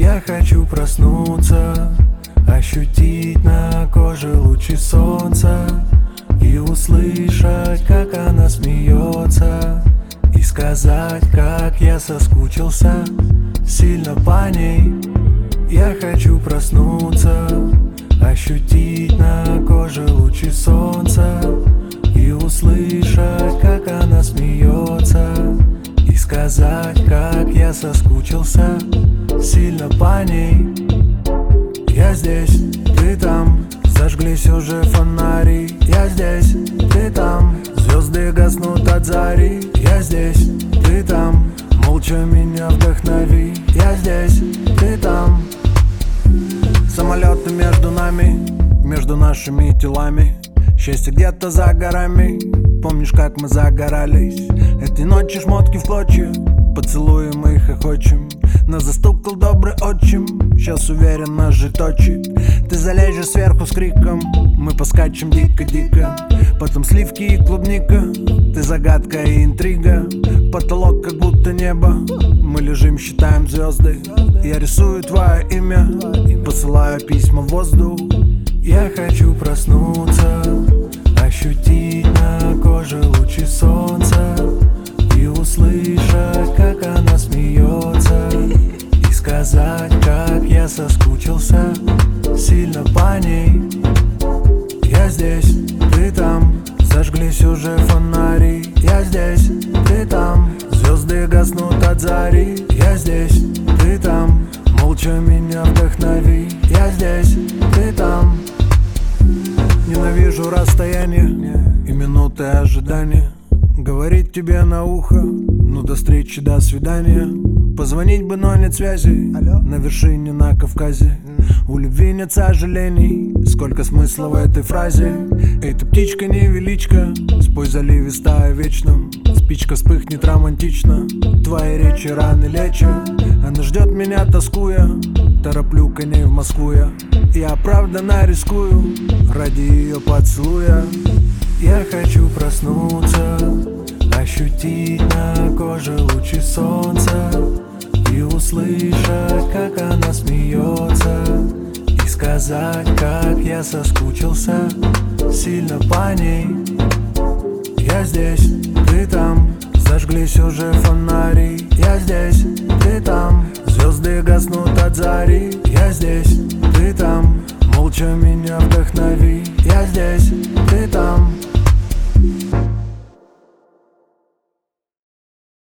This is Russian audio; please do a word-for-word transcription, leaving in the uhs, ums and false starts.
Я хочу проснуться, ощутить на коже лучи солнца и услышать, как она смеется, и сказать, как я соскучился сильно по ней. Я хочу проснуться, ощутить на коже лучи солнца и услышать, как она смеется, и сказать, как я соскучился сильно по ней. Я здесь, ты там, зажглись уже фонари. Я здесь, ты там, звезды гаснут от зари. Я здесь, ты там, молча меня вдохнови. Я здесь, ты там. Самолеты между нами, между нашими телами. Счастье где-то за горами. Помнишь, как мы загорались? Эти ночи шмотки в клочья, поцелуем и хохочем. Нас застукал добрый отчим, сейчас уверенно же точит. Ты залезешь сверху с криком, мы поскачем дико-дико. Потом сливки и клубника, ты загадка и интрига. Потолок как будто небо, мы лежим, считаем звезды. Я рисую твое имя, посылаю письма в воздух. Я хочу проснуться, ощутить на коже лучи солнца и услышать, как она смеется, и сказать, как я соскучился сильно по ней. Я здесь, ты там, зажглись уже фонари. Я здесь, ты там, звезды гаснут от зари. Я здесь, ты там, молча меня вдохнови. Я здесь, ты там. Ненавижу расстояние и минуты ожидания. Говорить тебе на ухо, ну до встречи, до свидания. Позвонить бы, но нет связи. На вершине на Кавказе у любви нет сожалений. Сколько смысла в этой фразе. Эй, ты птичка невеличка, спой заливисто о вечном. Спичка вспыхнет романтично, твои речи раны лечат. Она ждет меня, тоскуя, тороплю коней в Москву я. Я оправданно рискую ради ее поцелуя. Я хочу проснуться, ощутить на коже лучи солнца и услышать, как она смеется, и сказать, как я соскучился сильно по ней. Я здесь, ты там, зажглись уже фонари. Я здесь, ты там, звезды гаснут от зари. Я здесь, ты там, молча меня вдохнови. Я здесь, ты там.